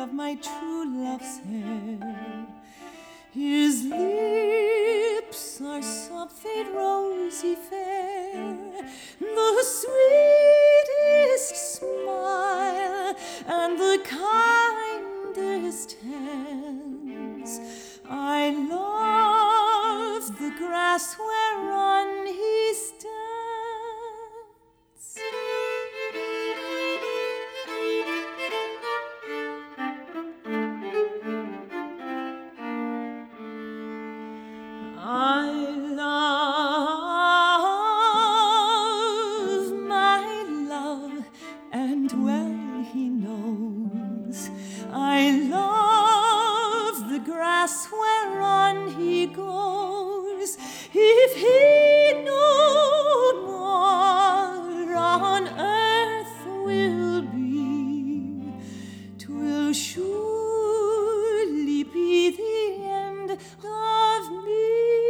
of my true love's hair. His lips are soft, fade rosy fair, the sweetest smile and the kindest hands. I love the grass whereon he stands. I love my love, and well he knows. I love the grass whereon he goes. If he no more on earth will be, 'twill surely be the end of me.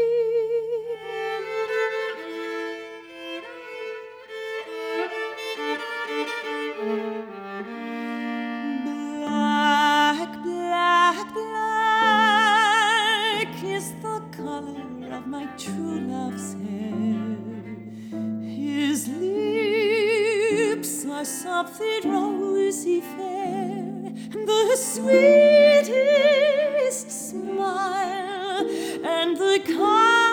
Black, black, black is the color of my true love's hair. His lips are soft, rosy fair, the sweetest smile and the